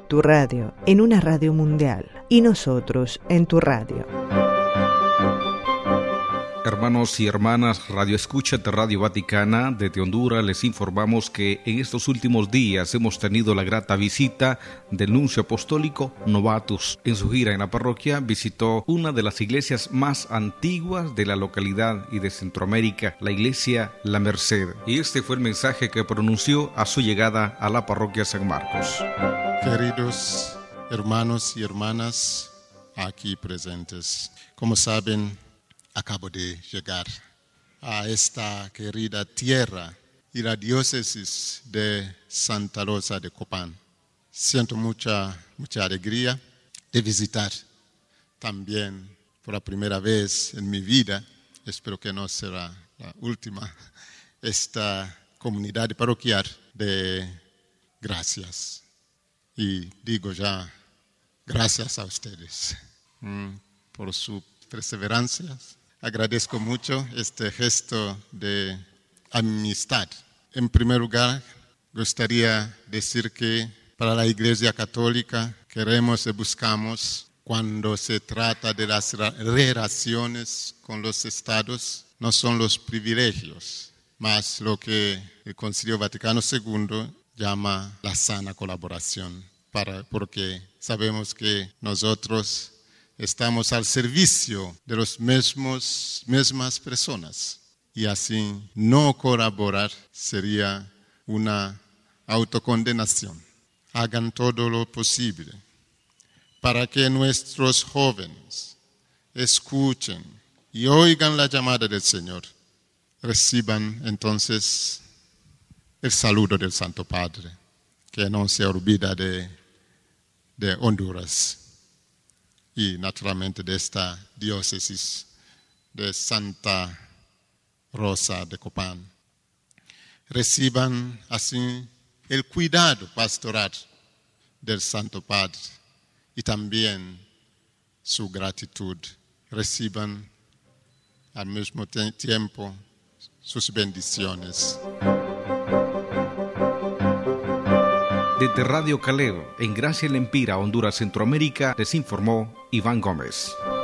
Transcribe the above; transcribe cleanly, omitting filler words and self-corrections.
Tu radio en una radio mundial y nosotros en tu radio. Hermanos y hermanas, Radio Escucha de Radio Vaticana, desde Honduras les informamos que en estos últimos días hemos tenido la grata visita del nuncio apostólico Novatus. En su gira en la parroquia visitó una de las iglesias más antiguas de la localidad y de Centroamérica, la iglesia La Merced. Y este fue el mensaje que pronunció a su llegada a la parroquia San Marcos. Queridos hermanos y hermanas aquí presentes, como saben, acabo de llegar a esta querida tierra y la diócesis de Santa Rosa de Copán. Siento mucha alegría de visitar también por la primera vez en mi vida, espero que no será la última, esta comunidad parroquial de gracias. Y digo ya, gracias a ustedes por su perseverancia. Agradezco mucho este gesto de amistad. En primer lugar, gustaría decir que para la Iglesia Católica queremos y buscamos, cuando se trata de las relaciones con los estados, no son los privilegios, más lo que el Concilio Vaticano II llama la sana colaboración, porque sabemos que nosotros estamos al servicio de las mismas personas y así no colaborar sería una autocondenación. Hagan todo lo posible para que nuestros jóvenes escuchen y oigan la llamada del Señor. Reciban entonces el saludo del Santo Padre, que no se olvida de Honduras y naturalmente de esta diócesis de Santa Rosa de Copán. Reciban así el cuidado pastoral del Santo Padre y también su gratitud. Reciban al mismo tiempo sus bendiciones. Desde Radio Calero, en Gracia y Lempira, Honduras, Centroamérica, les informó Iván Gómez.